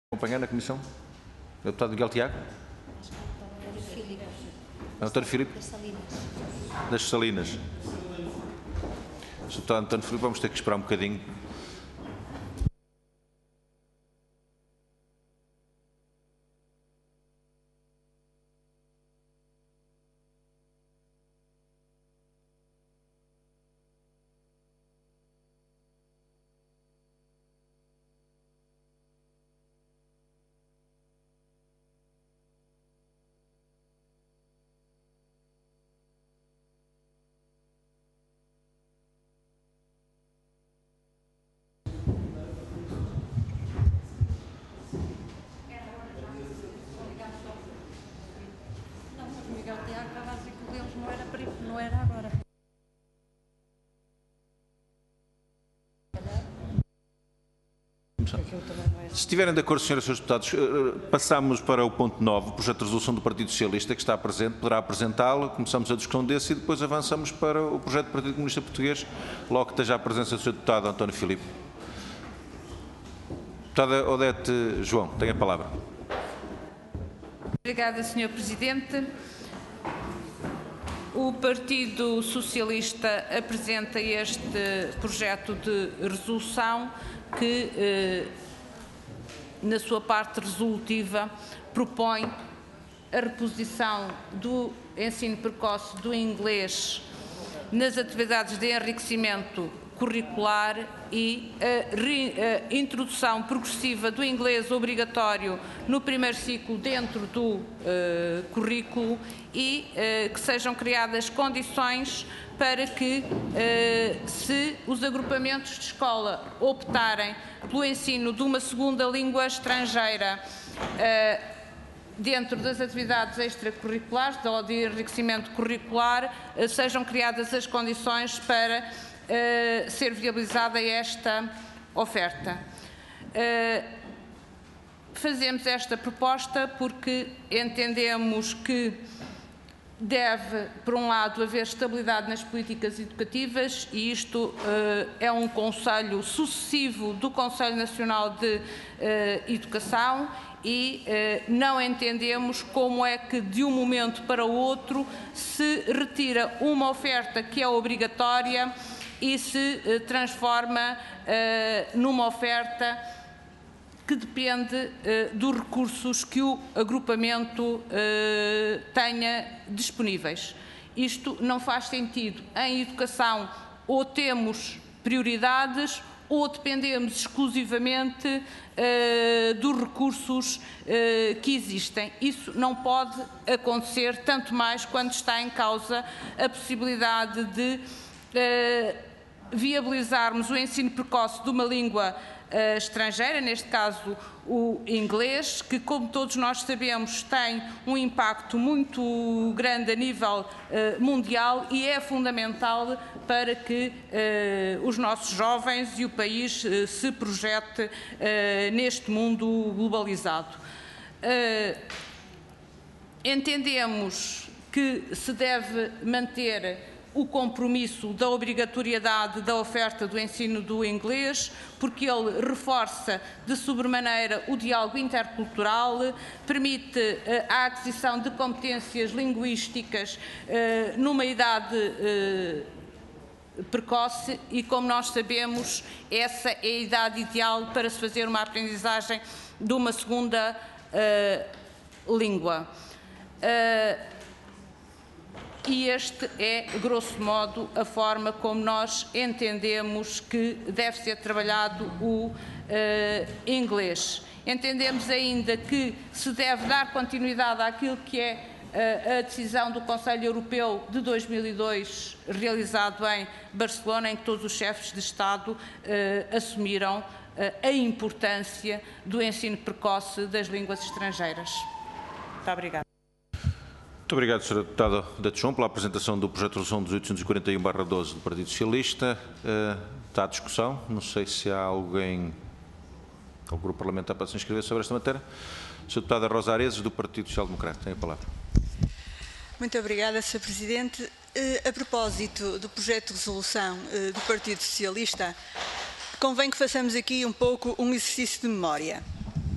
Acompanhar na comissão? O deputado Miguel Tiago? António Filipe? Das Salinas. O deputado António Filipe, vamos ter que esperar um bocadinho. Não era agora. Se estiverem de acordo, senhoras e senhores deputados, passamos para o ponto 9, o projeto de resolução do Partido Socialista, que está presente, poderá apresentá-lo, começamos a discussão desse e depois avançamos para o projeto do Partido Comunista Português, logo que esteja a presença do Sr. Deputado António Filipe. Deputada Odete João, tem a palavra. Obrigada, Sr. Presidente. O Partido Socialista apresenta este projeto de resolução que, na sua parte resolutiva, propõe a reposição do ensino precoce do inglês nas atividades de enriquecimento curricular e a introdução progressiva do inglês obrigatório no primeiro ciclo dentro do currículo e que sejam criadas condições para que, se os agrupamentos de escola optarem pelo ensino de uma segunda língua estrangeira dentro das atividades extracurriculares ou de enriquecimento curricular, sejam criadas as condições para ser viabilizada esta oferta. Fazemos esta proposta porque entendemos que deve, por um lado, haver estabilidade nas políticas educativas e isto é um conselho sucessivo do Conselho Nacional de Educação e não entendemos como é que de um momento para o outro se retira uma oferta que é obrigatória e se transforma numa oferta que depende dos recursos que o agrupamento tenha disponíveis. Isto não faz sentido. Em educação, ou temos prioridades ou dependemos exclusivamente dos recursos que existem. Isso não pode acontecer, tanto mais quando está em causa a possibilidade de viabilizarmos o ensino precoce de uma língua estrangeira, neste caso o inglês, que, como todos nós sabemos, tem um impacto muito grande a nível mundial e é fundamental para que os nossos jovens e o país se projete neste mundo globalizado. Entendemos que se deve manter o compromisso da obrigatoriedade da oferta do ensino do inglês, porque ele reforça de sobremaneira o diálogo intercultural, permite a aquisição de competências linguísticas numa idade precoce e, como nós sabemos, essa é a idade ideal para se fazer uma aprendizagem de uma segunda língua. E este é, grosso modo, a forma como nós entendemos que deve ser trabalhado o inglês. Entendemos ainda que se deve dar continuidade àquilo que é a decisão do Conselho Europeu de 2002, realizado em Barcelona, em que todos os chefes de Estado assumiram a importância do ensino precoce das línguas estrangeiras. Muito obrigada. Muito obrigado, Sra. Deputada Odete João, pela apresentação do projeto de resolução 1841/12 do Partido Socialista. Está à discussão. Não sei se há alguém, ou grupo parlamentar, para se inscrever sobre esta matéria. Sra. Deputada Rosa Areses, do Partido Social Democrata, tem a palavra. Muito obrigada, Sr. Presidente. A propósito do projeto de resolução do Partido Socialista, convém que façamos aqui um pouco um exercício de memória.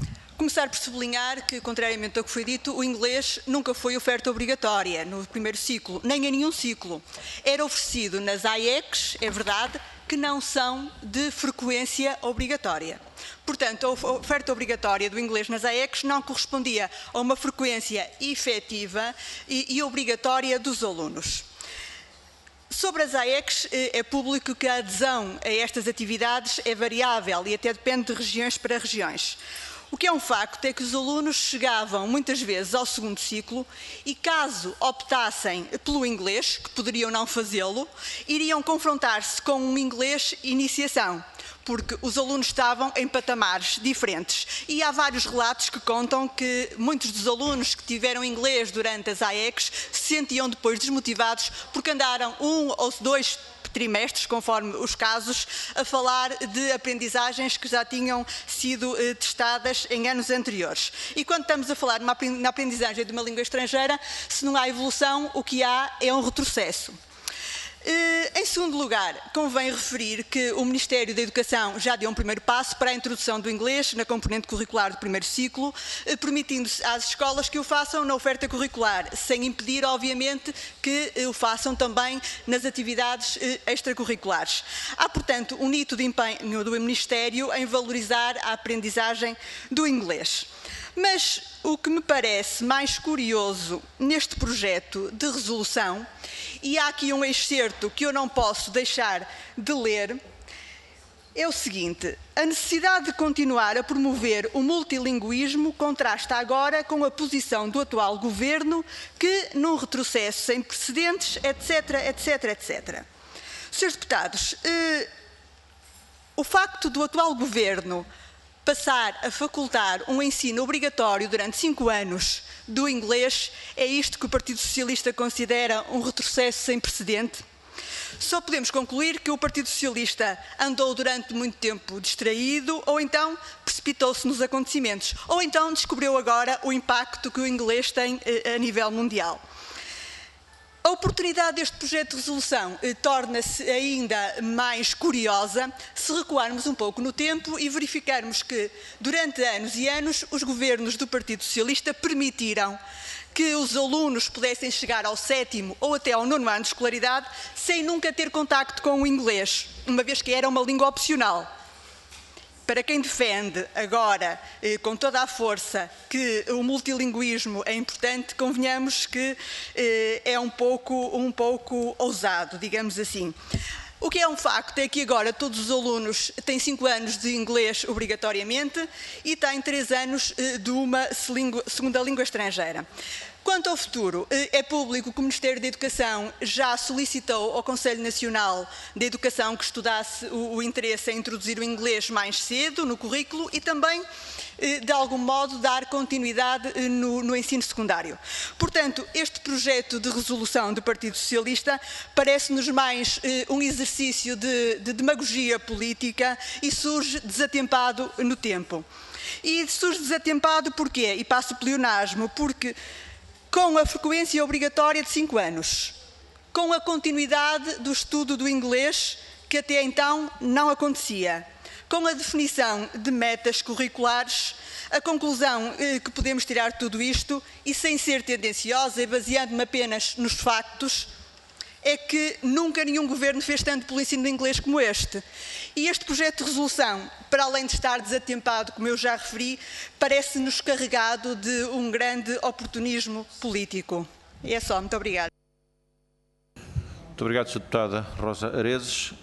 Começar por sublinhar que, contrariamente ao que foi dito, o inglês nunca foi oferta obrigatória no primeiro ciclo, nem em nenhum ciclo. Era oferecido nas AECs, é verdade, que não são de frequência obrigatória. Portanto, a oferta obrigatória do inglês nas AECs não correspondia a uma frequência efetiva e obrigatória dos alunos. Sobre as AECs, é público que a adesão a estas atividades é variável e até depende de regiões para regiões. O que é um facto é que os alunos chegavam muitas vezes ao segundo ciclo e, caso optassem pelo inglês, que poderiam não fazê-lo, iriam confrontar-se com um inglês iniciação, porque os alunos estavam em patamares diferentes. E há vários relatos que contam que muitos dos alunos que tiveram inglês durante as AECs se sentiam depois desmotivados porque andaram 1 ou 2 trimestres, conforme os casos, a falar de aprendizagens que já tinham sido testadas em anos anteriores. E quando estamos a falar na aprendizagem de uma língua estrangeira, se não há evolução, o que há é um retrocesso. Em segundo lugar, convém referir que o Ministério da Educação já deu um primeiro passo para a introdução do inglês na componente curricular do primeiro ciclo, permitindo às escolas que o façam na oferta curricular, sem impedir, obviamente, que o façam também nas atividades extracurriculares. Há, portanto, um nítido empenho do Ministério em valorizar a aprendizagem do inglês. Mas o que me parece mais curioso neste projeto de resolução, e há aqui um excerto que eu não posso deixar de ler, é o seguinte: a necessidade de continuar a promover o multilinguismo contrasta agora com a posição do atual governo que, num retrocesso sem precedentes, etc, etc, etc. Senhores deputados, o facto do atual governo passar a facultar um ensino obrigatório durante 5 anos do inglês, é isto que o Partido Socialista considera um retrocesso sem precedente? Só podemos concluir que o Partido Socialista andou durante muito tempo distraído, ou então precipitou-se nos acontecimentos, ou então descobriu agora o impacto que o inglês tem a nível mundial. A oportunidade deste projeto de resolução torna-se ainda mais curiosa se recuarmos um pouco no tempo e verificarmos que, durante anos e anos, os governos do Partido Socialista permitiram que os alunos pudessem chegar ao 7º ou até ao 9º ano de escolaridade sem nunca ter contacto com o inglês, uma vez que era uma língua opcional. Para quem defende agora, com toda a força, que o multilinguismo é importante, convenhamos que é um pouco ousado, digamos assim. O que é um facto é que agora todos os alunos têm 5 anos de inglês obrigatoriamente e têm 3 anos de uma segunda língua estrangeira. Quanto ao futuro, é público que o Ministério da Educação já solicitou ao Conselho Nacional da Educação que estudasse o interesse em introduzir o inglês mais cedo no currículo e também, de algum modo, dar continuidade no ensino secundário. Portanto, este projeto de resolução do Partido Socialista parece-nos mais um exercício de demagogia política e surge desatempado no tempo. E surge desatempado porquê? E passo pleonasmo, porque com a frequência obrigatória de 5 anos, com a continuidade do estudo do inglês, que até então não acontecia, com a definição de metas curriculares, a conclusão que podemos tirar de tudo isto, e sem ser tendenciosa e baseando-me apenas nos factos, é que nunca nenhum governo fez tanto pelo ensino do inglês como este. E este projeto de resolução, para além de estar desatempado, como eu já referi, parece-nos carregado de um grande oportunismo político. E é só. Muito obrigada. Muito obrigado, Sra. Deputada Rosa Aredes.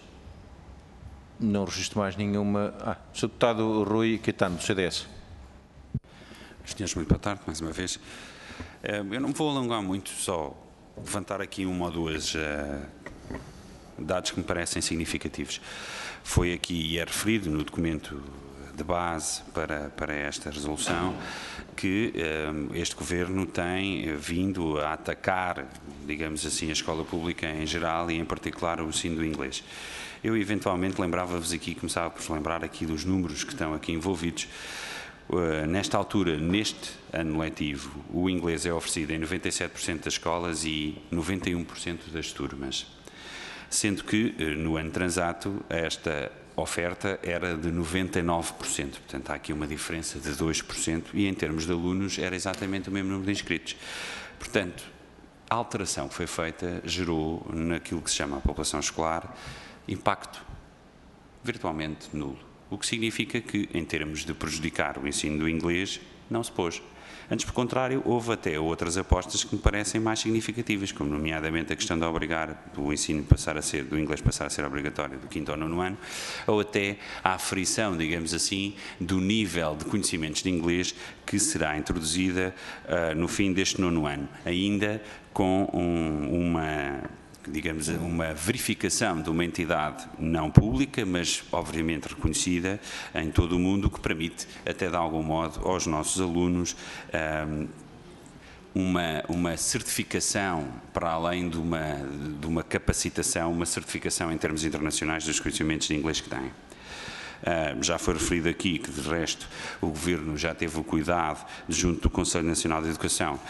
Não registro mais nenhuma. Sr. Deputado Rui Caetano, do CDS. Senhores, muito boa tarde, mais uma vez. Eu não me vou alongar muito, só levantar aqui uma ou duas dados que me parecem significativos. Foi aqui e é referido no documento de base para esta resolução que este Governo tem vindo a atacar, digamos assim, a escola pública em geral e em particular o ensino do inglês. Eu eventualmente lembrava-vos aqui, começava por lembrar aqui dos números que estão aqui envolvidos. Nesta altura, neste ano letivo, o inglês é oferecido em 97% das escolas e 91% das turmas. sendo que no ano transato esta oferta era de 99%, portanto há aqui uma diferença de 2% e em termos de alunos era exatamente o mesmo número de inscritos. Portanto, a alteração que foi feita gerou naquilo que se chama a população escolar impacto virtualmente nulo, o que significa que em termos de prejudicar o ensino do inglês não se pôs. Antes, por contrário, houve até outras apostas que me parecem mais significativas, como nomeadamente a questão de obrigar o ensino do inglês passar a ser obrigatório do 5º ao 9º ano, ou até a aferição, digamos assim, do nível de conhecimentos de inglês que será introduzida no fim deste 9º ano, ainda com uma verificação de uma entidade não pública, mas obviamente reconhecida em todo o mundo, que permite até de algum modo aos nossos alunos uma certificação para além de uma capacitação, uma certificação em termos internacionais dos conhecimentos de inglês que têm. Já foi referido aqui que, de resto, o Governo já teve o cuidado, junto do Conselho Nacional de Educação,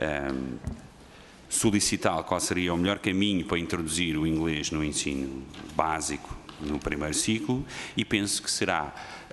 solicitar qual seria o melhor caminho para introduzir o inglês no ensino básico no primeiro ciclo e penso que será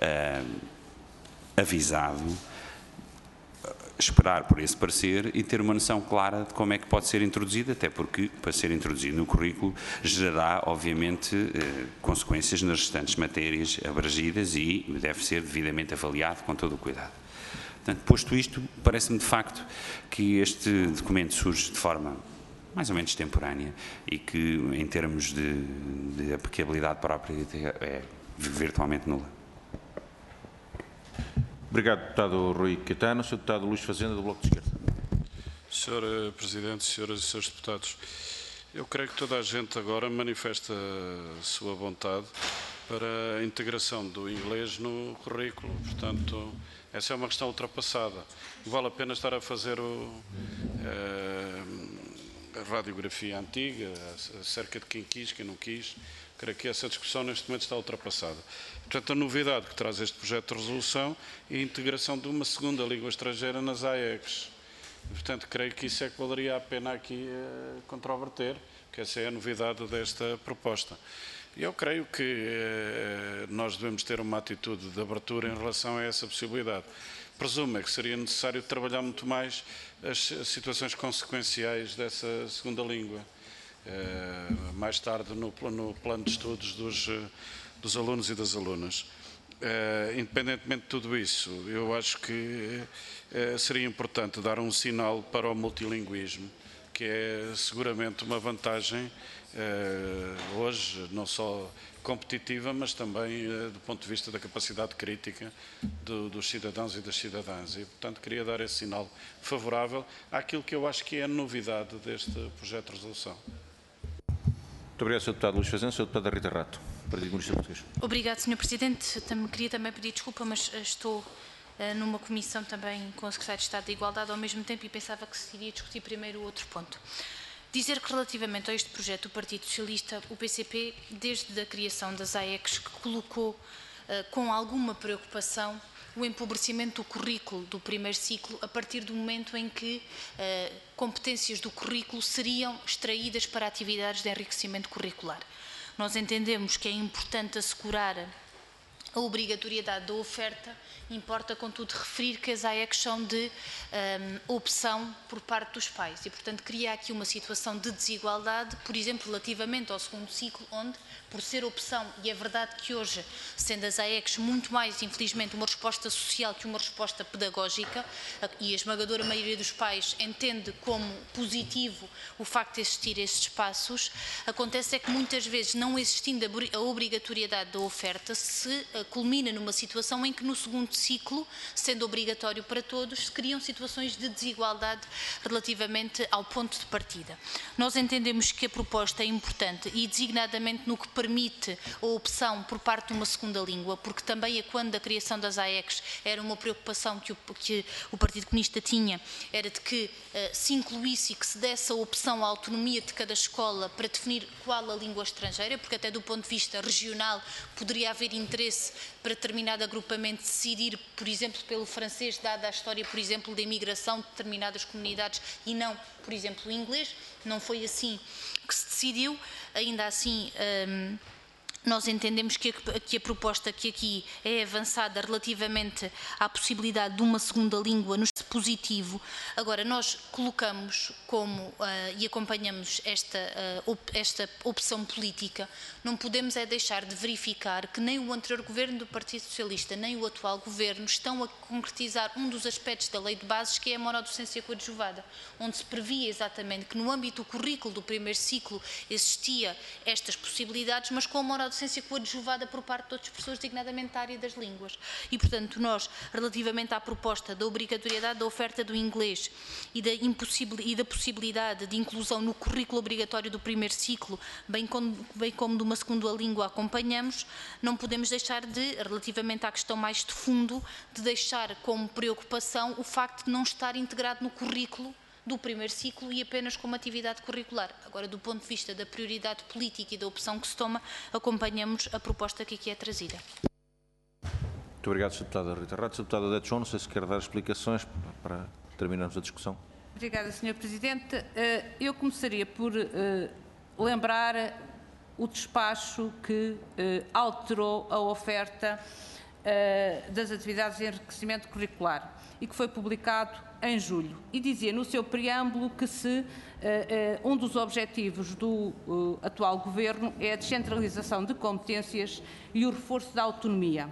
avisado, esperar por esse parecer e ter uma noção clara de como é que pode ser introduzido, até porque, para ser introduzido no currículo, gerará, obviamente, consequências nas restantes matérias abrangidas e deve ser devidamente avaliado com todo o cuidado. Portanto, posto isto, parece-me de facto que este documento surge de forma mais ou menos extemporânea e que, em termos de aplicabilidade própria, é virtualmente nula. Obrigado, deputado Rui Caetano. Sr. deputado Luís Fazenda, do Bloco de Esquerda. Sr. Presidente, senhoras e senhores deputados, eu creio que toda a gente agora manifesta a sua vontade para a integração do inglês no currículo. Portanto, essa é uma questão ultrapassada. Não vale a pena estar a fazer a radiografia antiga, acerca de quem quis, quem não quis. Creio que essa discussão neste momento está ultrapassada. Portanto, a novidade que traz este projeto de resolução é a integração de uma segunda língua estrangeira nas AECs. Portanto, creio que isso é que valeria a pena aqui controverter, que essa é a novidade desta proposta. Eu creio que nós devemos ter uma atitude de abertura em relação a essa possibilidade. Presumo que seria necessário trabalhar muito mais as situações consequenciais dessa segunda língua. Mais tarde no plano de estudos dos alunos e das alunas. Independentemente de tudo isso, eu acho que seria importante dar um sinal para o multilinguismo, que é seguramente uma vantagem hoje, não só competitiva, mas também do ponto de vista da capacidade crítica dos cidadãos e das cidadãs. E, portanto, queria dar esse sinal favorável àquilo que eu acho que é a novidade deste projeto de resolução. Muito obrigado, Sr. deputado Luís Fazenda. Sr. deputada Rita Rato, Partido Comunista Português. Obrigado, Sr. Presidente. Queria também pedir desculpa, mas estou numa comissão também com o Secretário de Estado da Igualdade ao mesmo tempo e pensava que se iria discutir primeiro o outro ponto. Dizer que relativamente a este projeto do Partido Socialista, o PCP, desde a criação das AECs, que colocou com alguma preocupação o empobrecimento do currículo do primeiro ciclo a partir do momento em que competências do currículo seriam extraídas para atividades de enriquecimento curricular. Nós entendemos que é importante assegurar a obrigatoriedade da oferta, importa, contudo, referir que as AECs são de opção por parte dos pais e, portanto, cria aqui uma situação de desigualdade, por exemplo, relativamente ao segundo ciclo, onde, por ser opção, e é verdade que hoje, sendo as AECs muito mais, infelizmente, uma resposta social que uma resposta pedagógica, e a esmagadora maioria dos pais entende como positivo o facto de existir estes espaços, acontece é que muitas vezes, não existindo a obrigatoriedade da oferta, se culmina numa situação em que no segundo ciclo, sendo obrigatório para todos, se criam situações de desigualdade relativamente ao ponto de partida. Nós entendemos que a proposta é importante e designadamente no que permite a opção por parte de uma segunda língua, porque também quando a criação das AECs era uma preocupação que o Partido Comunista tinha, era de que se incluísse e que se desse a opção à autonomia de cada escola para definir qual a língua estrangeira, porque até do ponto de vista regional poderia haver interesse para determinado agrupamento decidir, por exemplo, pelo francês, dada a história, por exemplo, da imigração de determinadas comunidades e não, por exemplo, o inglês. Não foi assim que se decidiu. ainda assim, nós entendemos que a proposta que aqui é avançada relativamente à possibilidade de uma segunda língua no positivo. Agora, nós colocamos como e acompanhamos esta opção política, não podemos é deixar de verificar que nem o anterior governo do Partido Socialista, nem o atual governo estão a concretizar um dos aspectos da Lei de Bases, que é a monodocência coadjuvada, onde se previa exatamente que no âmbito do currículo do primeiro ciclo existia estas possibilidades, mas com a monodocência coadjuvada por parte de outras pessoas, designadamente da área das línguas. E, portanto, nós, relativamente à proposta da obrigatoriedade da oferta do inglês e da possibilidade de inclusão no currículo obrigatório do primeiro ciclo, bem como de uma segunda língua, acompanhamos, não podemos deixar de, relativamente à questão mais de fundo, de deixar como preocupação o facto de não estar integrado no currículo do primeiro ciclo e apenas como atividade curricular. Agora, do ponto de vista da prioridade política e da opção que se toma, acompanhamos a proposta que aqui é trazida. Muito obrigado, Sra. Deputada Rita Rato. Sra. Deputada Odete João, não sei se quer dar explicações para terminarmos a discussão. Obrigada, Sr. Presidente. Eu começaria por lembrar o despacho que alterou a oferta das atividades de enriquecimento curricular e que foi publicado em julho. E dizia no seu preâmbulo que um dos objetivos do atual Governo é a descentralização de competências e o reforço da autonomia.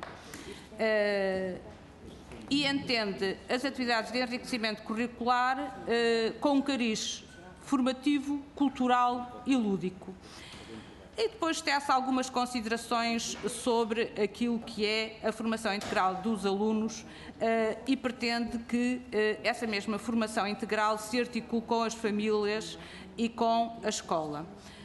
E entende as atividades de enriquecimento curricular com um cariz formativo, cultural e lúdico. E depois tece algumas considerações sobre aquilo que é a formação integral dos alunos e pretende que essa mesma formação integral se articule com as famílias e com a escola.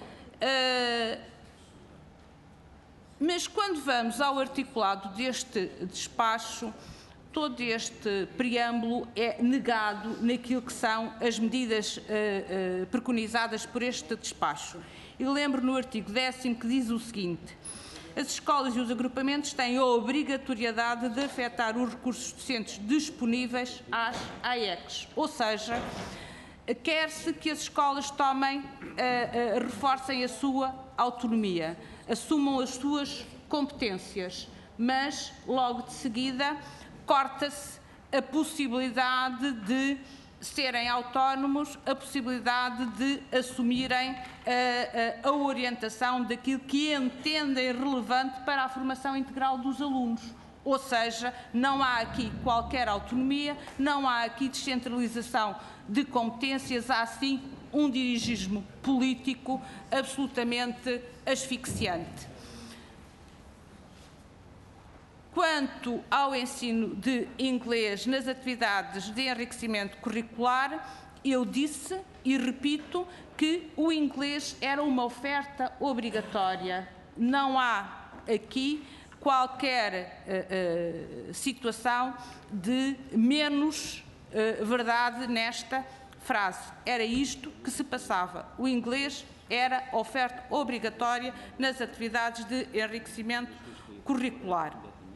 Mas quando vamos ao articulado deste despacho, todo este preâmbulo é negado naquilo que são as medidas preconizadas por este despacho. E lembro no artigo 10º que diz o seguinte: as escolas e os agrupamentos têm a obrigatoriedade de afetar os recursos docentes disponíveis às AECs, ou seja, quer-se que as escolas reforcem a sua autonomia, assumam as suas competências, mas logo de seguida corta-se a possibilidade de serem autónomos, a possibilidade de assumirem a orientação daquilo que entendem relevante para a formação integral dos alunos. Ou seja, não há aqui qualquer autonomia, não há aqui descentralização de competências, há sim um dirigismo político absolutamente asfixiante. Quanto ao ensino de inglês nas atividades de enriquecimento curricular, eu disse e repito que o inglês era uma oferta obrigatória. Não há aqui qualquer situação de menos verdade nesta frase. Era isto que se passava. O inglês era oferta obrigatória nas atividades de enriquecimento curricular.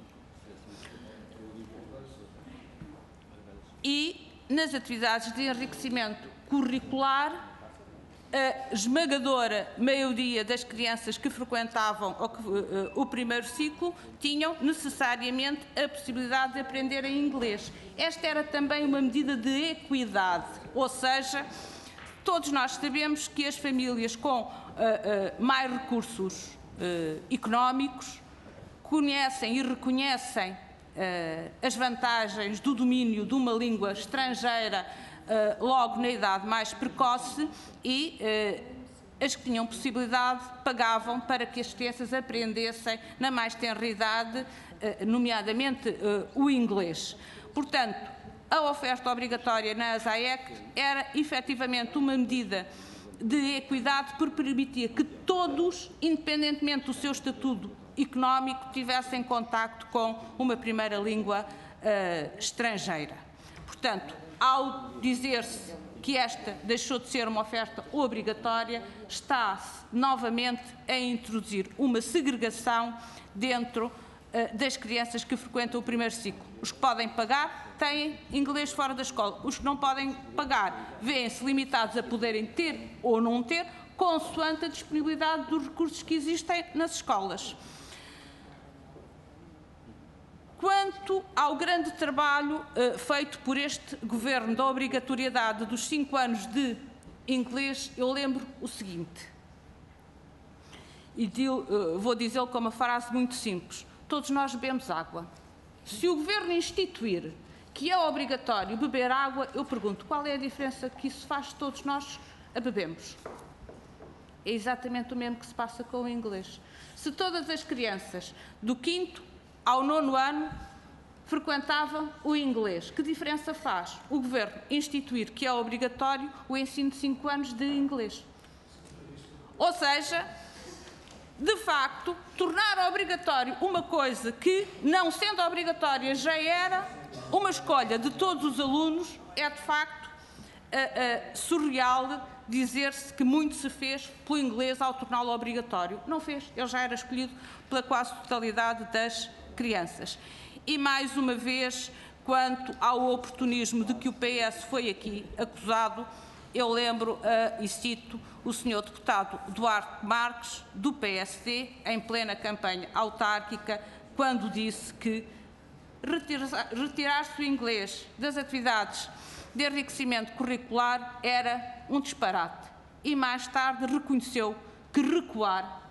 E nas atividades de enriquecimento curricular, a esmagadora maioria das crianças que frequentavam o primeiro ciclo tinham necessariamente a possibilidade de aprenderem inglês. Esta era também uma medida de equidade, ou seja, todos nós sabemos que as famílias com mais recursos económicos conhecem e reconhecem as vantagens do domínio de uma língua estrangeira logo na idade mais precoce e as que tinham possibilidade pagavam para que as crianças aprendessem na mais tenra idade, nomeadamente o inglês. Portanto, a oferta obrigatória na AEC era efetivamente uma medida de equidade por permitir que todos, independentemente do seu estatuto económico, tivessem contacto com uma primeira língua estrangeira. Portanto, ao dizer-se que esta deixou de ser uma oferta obrigatória, está-se novamente a introduzir uma segregação dentro das crianças que frequentam o primeiro ciclo. Os que podem pagar têm inglês fora da escola. Os que não podem pagar vêem-se limitados a poderem ter ou não ter, consoante a disponibilidade dos recursos que existem nas escolas. Quanto ao grande trabalho feito por este Governo da obrigatoriedade dos 5 anos de inglês, eu lembro o seguinte, e vou dizê-lo com uma frase muito simples: todos nós bebemos água. Se o Governo instituir que é obrigatório beber água, eu pergunto, qual é a diferença que isso faz se todos nós a bebemos? É exatamente o mesmo que se passa com o inglês. Se todas as crianças do 5º ao 9º ano frequentavam o inglês, que diferença faz o Governo instituir que é obrigatório o ensino de 5 anos de inglês? Ou seja, de facto, tornar obrigatório uma coisa que, não sendo obrigatória, já era uma escolha de todos os alunos, é de facto surreal dizer-se que muito se fez pelo inglês ao torná-lo obrigatório. Não fez, ele já era escolhido pela quase totalidade das crianças. E mais uma vez, quanto ao oportunismo de que o PS foi aqui acusado, eu lembro e cito o Sr. Deputado Duarte Marques, do PSD, em plena campanha autárquica, quando disse que retirar-se o inglês das atividades de enriquecimento curricular era um disparate. E mais tarde reconheceu que recuar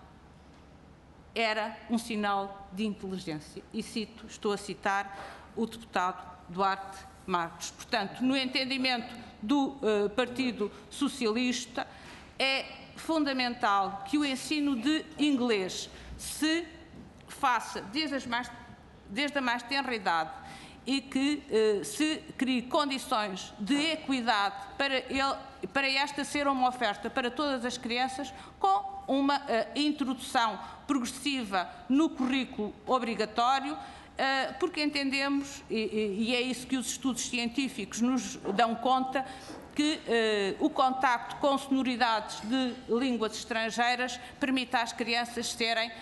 era um sinal de inteligência. E cito, estou a citar o deputado Duarte Marques. Portanto, no entendimento do Partido Socialista, é fundamental que o ensino de inglês se faça desde a mais tenra idade e que se crie condições de equidade para esta ser uma oferta para todas as crianças, com uma introdução progressiva no currículo obrigatório, porque entendemos, e é isso que os estudos científicos nos dão conta, que o contacto com sonoridades de línguas estrangeiras permite às crianças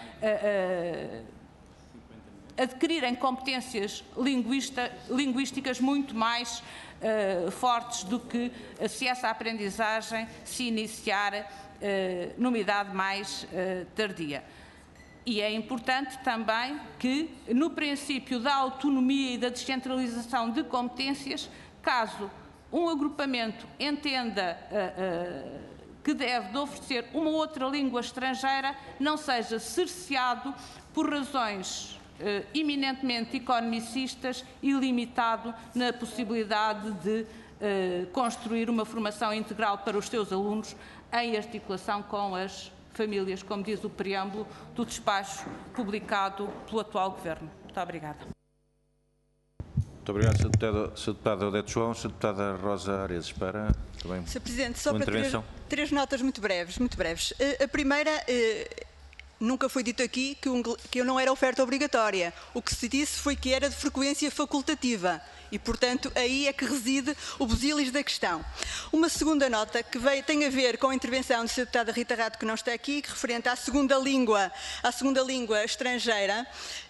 adquirirem competências linguísticas muito mais fortes do que se essa aprendizagem se iniciar numa idade mais tardia. E é importante também que, no princípio da autonomia e da descentralização de competências, caso um agrupamento entenda que deve de oferecer uma outra língua estrangeira, não seja cerceado por razões eminentemente economicistas e limitado na possibilidade de construir uma formação integral para os seus alunos em articulação com as famílias, como diz o preâmbulo do despacho publicado pelo atual Governo. Muito obrigada. Muito obrigado, Sr. Deputado Odete João. Sra. Deputada Rosa Aredes, para também Sr. Presidente, só uma para intervenção. três notas muito breves. A primeira, nunca foi dito aqui que eu não era oferta obrigatória. O que se disse foi que era de frequência facultativa. E, portanto, aí é que reside o busilis da questão. Uma segunda nota que tem a ver com a intervenção da Sra. Deputada Rita Rato, que não está aqui, que referente à segunda língua estrangeira.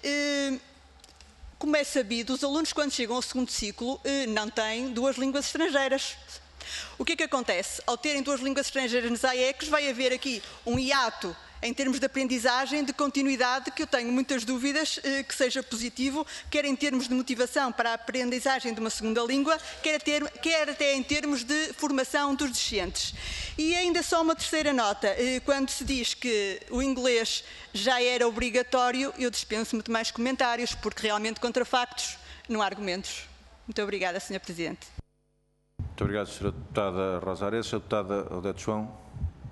Como é sabido, os alunos, quando chegam ao segundo ciclo, não têm 2 línguas estrangeiras. O que é que acontece? Ao terem 2 línguas estrangeiras nas AECs, vai haver aqui um hiato em termos de aprendizagem, de continuidade, que eu tenho muitas dúvidas que seja positivo, quer em termos de motivação para a aprendizagem de uma segunda língua, quer até em termos de formação dos discentes. E ainda só uma terceira nota, quando se diz que o inglês já era obrigatório, eu dispenso muito mais comentários, porque realmente contra factos não há argumentos. Muito obrigada, Sr. Presidente. Muito obrigado, Sra. Deputada Rosa Aredes. Sra. Deputada Odete João.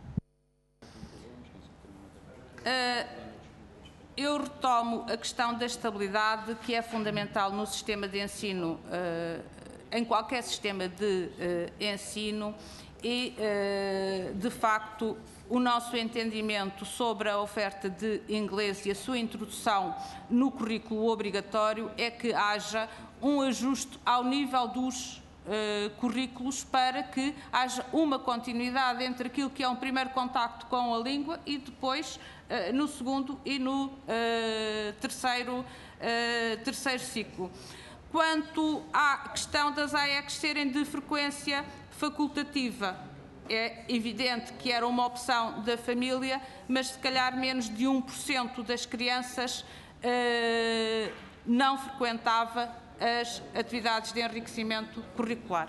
Eu retomo a questão da estabilidade, que é fundamental no sistema de ensino, em qualquer sistema de ensino, e, de facto, o nosso entendimento sobre a oferta de inglês e a sua introdução no currículo obrigatório é que haja um ajuste ao nível dos currículos para que haja uma continuidade entre aquilo que é um primeiro contacto com a língua e depois no segundo e no terceiro ciclo. Quanto à questão das AECs serem de frequência facultativa, é evidente que era uma opção da família, mas se calhar menos de 1% das crianças não frequentava as atividades de enriquecimento curricular.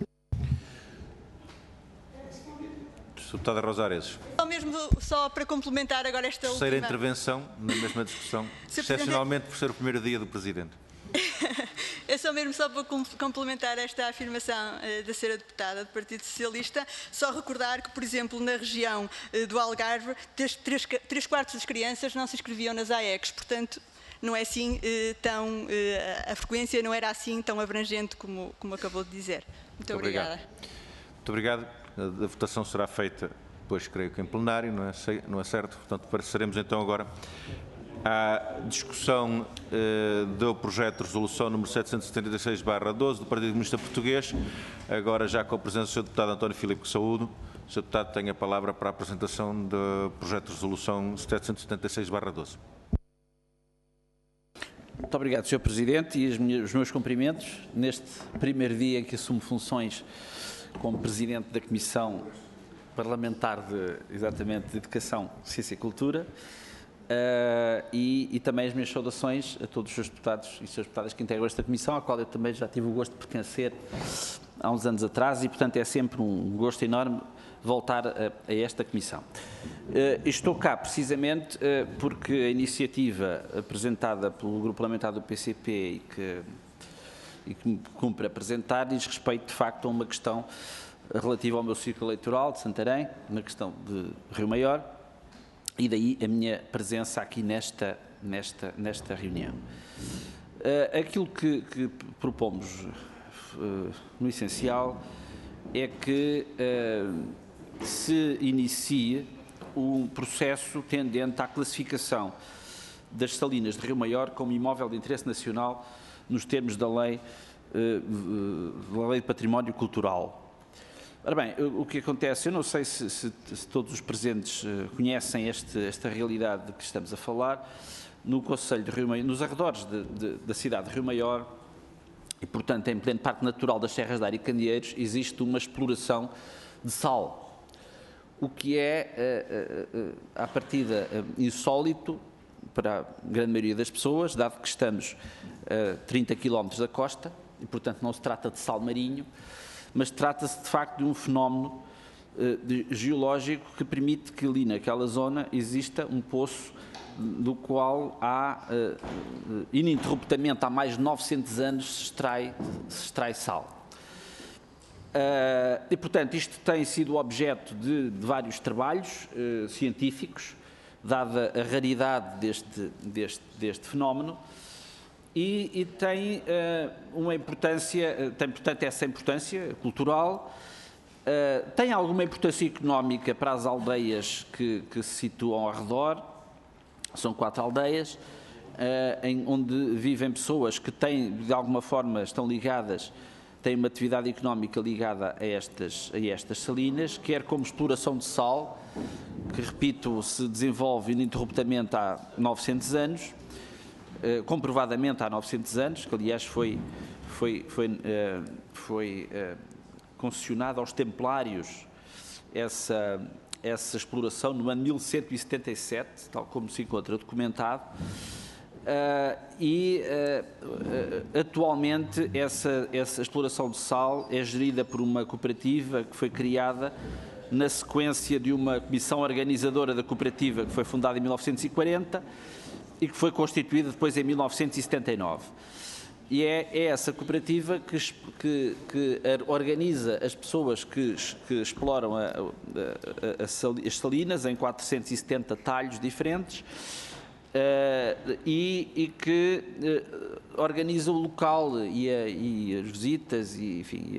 Deputada Rosa Areses. Só para complementar agora esta Terceira última... intervenção na mesma discussão, excepcionalmente por ser o primeiro dia do Presidente. É só para complementar esta afirmação da senhora deputada do Partido Socialista, só recordar que, por exemplo, na região do Algarve, 3/4 das crianças não se inscreviam nas AECs, portanto, não é assim a frequência não era assim tão abrangente como acabou de dizer. Muito obrigada. Muito obrigado. A votação será feita depois, creio que em plenário, não é certo? Portanto, passaremos então agora à discussão do projeto de resolução número 776/12 do Partido Comunista Português, agora já com a presença do Sr. Deputado António Filipe Saúdo. O Sr. Deputado tem a palavra para a apresentação do projeto de resolução 776/12. Muito obrigado, Sr. Presidente, e os meus cumprimentos neste primeiro dia em que assumo funções como Presidente da Comissão Parlamentar de Educação, Ciência e Cultura, e também as minhas saudações a todos os seus deputados e senhoras deputadas que integram esta Comissão, à qual eu também já tive o gosto de pertencer há uns anos atrás, e portanto é sempre um gosto enorme voltar a esta Comissão. Estou cá precisamente porque a iniciativa apresentada pelo Grupo Parlamentar do PCP e que me cumpre apresentar diz respeito de facto a uma questão relativa ao meu círculo eleitoral de Santarém, uma questão de Rio Maior, e daí a minha presença aqui nesta reunião. Aquilo que propomos no essencial é que se inicie um processo tendente à classificação das salinas de Rio Maior como imóvel de interesse nacional nos termos da Lei de Património Cultural. Ora bem, o que acontece, eu não sei se todos os presentes conhecem esta realidade de que estamos a falar, no Concelho de Rio Maior, nos arredores da cidade de Rio Maior, e portanto em pleno Parque Natural das Serras de Ar e Candeeiros, existe uma exploração de sal, o que é, à partida, insólito para a grande maioria das pessoas, dado que estamos a 30 km da costa, e portanto não se trata de sal marinho, mas trata-se de facto de um fenómeno geológico que permite que ali naquela zona exista um poço do qual há, ininterruptamente, há mais de 900 anos, se extrai sal. E portanto isto tem sido objeto de vários trabalhos científicos, dada a raridade deste fenómeno, e tem uma importância, portanto essa importância cultural, tem alguma importância económica para as aldeias que se situam ao redor. São 4 aldeias, onde vivem pessoas que têm, de alguma forma, estão ligadas, têm uma atividade económica ligada a estas salinas, quer como exploração de sal, que, repito, se desenvolve ininterruptamente há 900 anos, comprovadamente há 900 anos, que aliás foi concessionada aos templários essa exploração no ano 1177, tal como se encontra documentado, atualmente essa exploração de sal é gerida por uma cooperativa que foi criada na sequência de uma comissão organizadora da cooperativa que foi fundada em 1940 e que foi constituída depois em 1979. E é essa cooperativa que organiza as pessoas que exploram as salinas em 470 talhos diferentes e que organiza o local e as visitas e, enfim,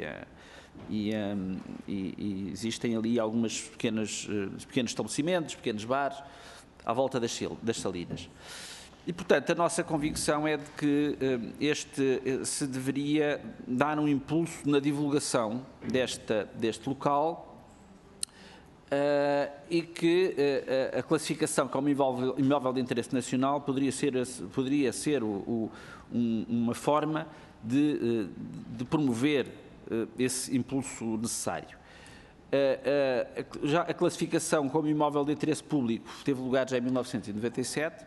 e existem ali alguns pequenos estabelecimentos, pequenos bares à volta das salinas. E, portanto, a nossa convicção é de que se deveria dar um impulso na divulgação deste local e que a classificação como imóvel de interesse nacional poderia ser uma forma de promover esse impulso necessário. Já a classificação como imóvel de interesse público teve lugar já em 1997.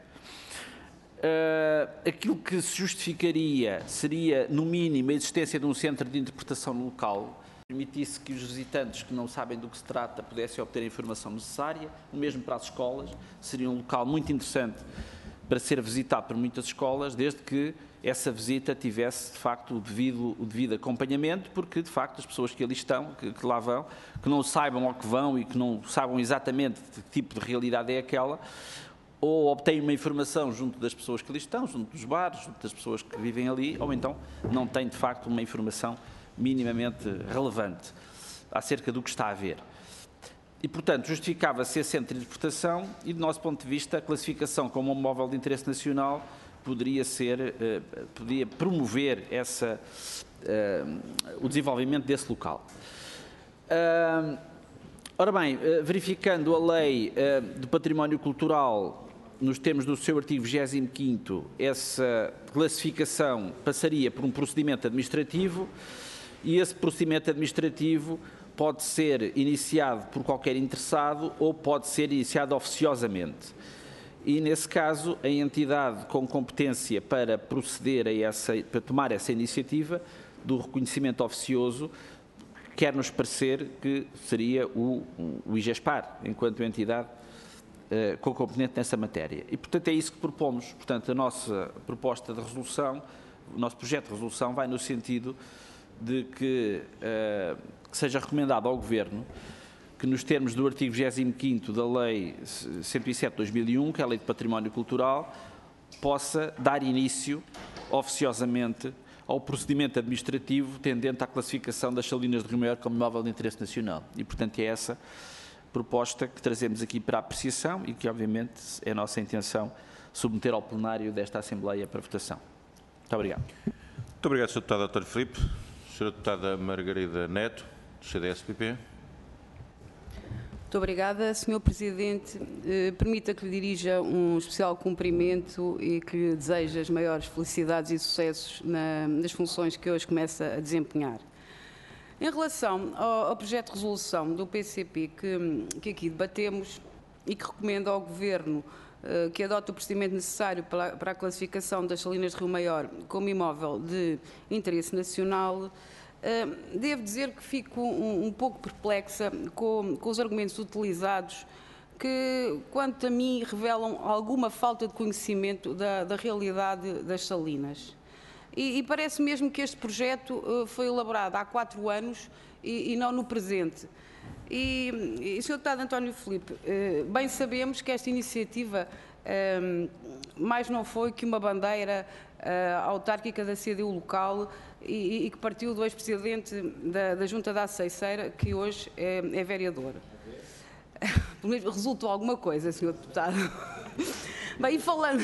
Aquilo que se justificaria seria, no mínimo, a existência de um centro de interpretação no local, permitisse que os visitantes que não sabem do que se trata pudessem obter a informação necessária, o mesmo para as escolas. Seria um local muito interessante para ser visitado por muitas escolas, desde que essa visita tivesse, de facto, o devido acompanhamento, porque, de facto, as pessoas que ali estão, que lá vão, que não saibam ao que vão e que não saibam exatamente que tipo de realidade é aquela, ou obtêm uma informação junto das pessoas que ali estão, junto dos bares, junto das pessoas que vivem ali, ou então não têm, de facto, uma informação minimamente relevante acerca do que está a ver. E, portanto, justificava-se esse centro de interpretação e, do nosso ponto de vista, a classificação como um imóvel de interesse nacional podia promover o desenvolvimento desse local. Ora bem, verificando a Lei do Património Cultural, nos termos do seu artigo 25º, essa classificação passaria por um procedimento administrativo e esse procedimento administrativo pode ser iniciado por qualquer interessado ou pode ser iniciado oficiosamente. E, nesse caso, a entidade com competência para proceder para tomar essa iniciativa do reconhecimento oficioso quer-nos parecer que seria o IGESPAR, enquanto entidade com competente nessa matéria. E, portanto, é isso que propomos. Portanto, a nossa proposta de resolução, o nosso projeto de resolução vai no sentido de que seja recomendado ao Governo que, nos termos do artigo 25º da Lei 107/2001, que é a Lei de Património Cultural, possa dar início oficiosamente ao procedimento administrativo tendente à classificação das Salinas de Rio Maior como imóvel de interesse nacional. E, portanto, é essa proposta que trazemos aqui para a apreciação e que, obviamente, é a nossa intenção submeter ao plenário desta Assembleia para votação. Muito obrigado. Muito obrigado, Sr. Deputado António Filipe. Sra. Deputada Margarida Neto, do CDS-PP. Muito obrigada, Sr. Presidente. Permita que lhe dirija um especial cumprimento e que lhe deseje as maiores felicidades e sucessos nas funções que hoje começa a desempenhar. Em relação ao projeto de resolução do PCP que aqui debatemos e que recomenda ao Governo que adote o procedimento necessário para a classificação das Salinas de Rio Maior como imóvel de interesse nacional, devo dizer que fico um pouco perplexa com os argumentos utilizados que, quanto a mim, revelam alguma falta de conhecimento da realidade das salinas. E parece mesmo que este projeto foi elaborado há 4 anos e não no presente. E Sr. Deputado António Filipe, bem sabemos que esta iniciativa mais não foi que uma bandeira autárquica da CDU local e que partiu do ex-presidente da Junta da Aceiceira, que hoje é vereador. Pelo menos resultou alguma coisa, Sr. Deputado. Bem,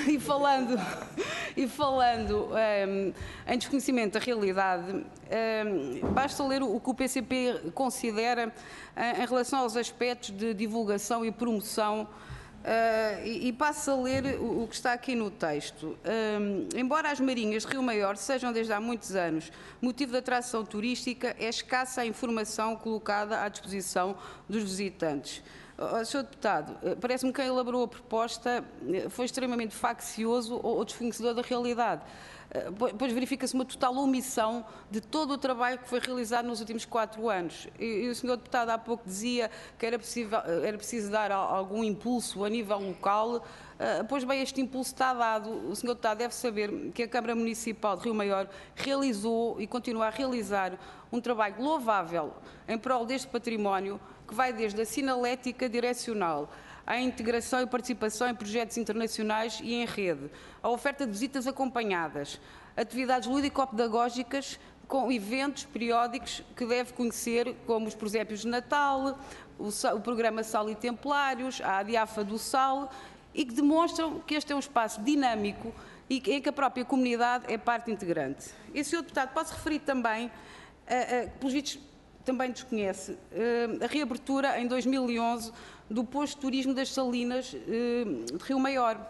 e falando em desconhecimento da realidade, basta ler o que o PCP considera em relação aos aspectos de divulgação e promoção, e passo a ler o que está aqui no texto. Embora as marinhas de Rio Maior sejam desde há muitos anos motivo de atração turística, é escassa a informação colocada à disposição dos visitantes. Sr. Deputado, parece-me que quem elaborou a proposta foi extremamente faccioso ou desconhecedor da realidade, pois verifica-se uma total omissão de todo o trabalho que foi realizado nos últimos 4 anos. E o Sr. Deputado há pouco dizia que era preciso dar algum impulso a nível local. Pois bem, este impulso está dado. O Sr. Deputado deve saber que a Câmara Municipal de Rio Maior realizou e continua a realizar um trabalho louvável em prol deste património, que vai desde a sinalética direcional à integração e participação em projetos internacionais e em rede, à oferta de visitas acompanhadas, atividades lúdico-pedagógicas com eventos periódicos que deve conhecer, como os presépios de Natal, o programa Sal e Templários, a Adiafa do Sal, e que demonstram que este é um espaço dinâmico e em que a própria comunidade é parte integrante. E, Sr. Deputado, posso referir também, pelos vistos também desconhece, a reabertura em 2011 do posto de turismo das Salinas de Rio Maior,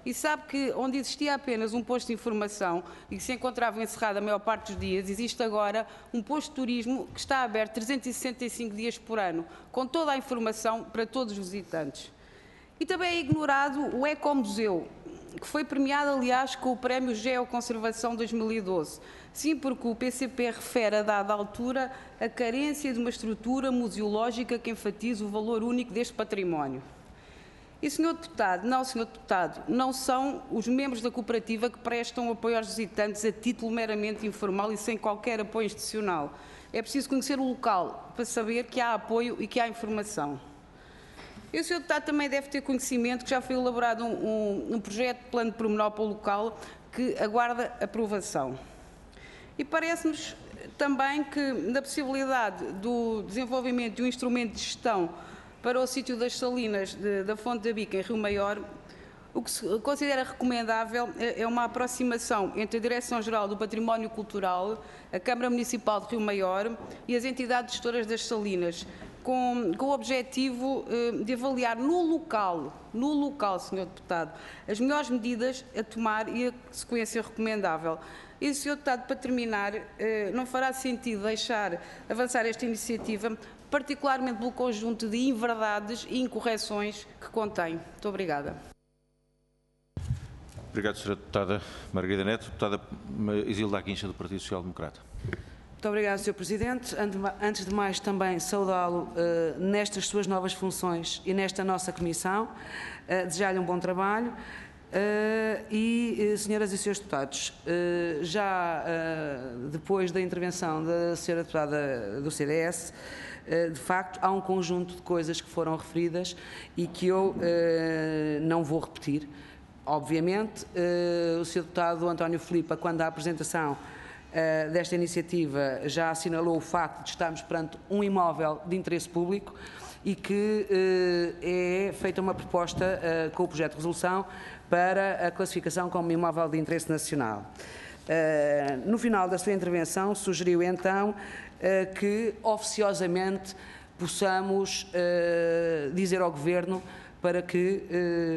e sabe que onde existia apenas um posto de informação e que se encontrava encerrado a maior parte dos dias, existe agora um posto de turismo que está aberto 365 dias por ano, com toda a informação para todos os visitantes. E também é ignorado o Ecomuseu, que foi premiado, aliás, com o Prémio Geoconservação 2012. Sim, porque o PCP refere a dada altura a carência de uma estrutura museológica que enfatize o valor único deste património. E, Sr. Deputado, não são os membros da cooperativa que prestam apoio aos visitantes a título meramente informal e sem qualquer apoio institucional. É preciso conhecer o local para saber que há apoio e que há informação. E o Sr. Deputado também deve ter conhecimento que já foi elaborado um projeto de plano de pormenor para o local que aguarda aprovação. E parece-nos também que, na possibilidade do desenvolvimento de um instrumento de gestão para o sítio das salinas da Fonte da Bica, em Rio Maior, o que se considera recomendável é uma aproximação entre a Direção-Geral do Património Cultural, a Câmara Municipal de Rio Maior e as entidades gestoras das salinas, com o objetivo de avaliar no local, Sr. Deputado, as melhores medidas a tomar e a sequência recomendável. E, Sr. Deputado, para terminar, não fará sentido deixar avançar esta iniciativa, particularmente pelo conjunto de inverdades e incorreções que contém. Muito obrigada. Obrigado, Sra. Deputada Margarida Neto. Deputada Isilda Guincha, do Partido Social Democrata. Muito obrigada, Sr. Presidente. Antes de mais, também saudá-lo nestas suas novas funções e nesta nossa comissão. Desejar-lhe um bom trabalho. Senhoras e senhores deputados, depois da intervenção da senhora deputada do CDS, de facto, há um conjunto de coisas que foram referidas e que eu não vou repetir. Obviamente, o Sr. Deputado António Filipe, quando a apresentação desta iniciativa, já assinalou o facto de estarmos perante um imóvel de interesse público e que é feita uma proposta com o projeto de resolução para a classificação como imóvel de interesse nacional. No final da sua intervenção, sugeriu então que oficiosamente possamos dizer ao Governo para que,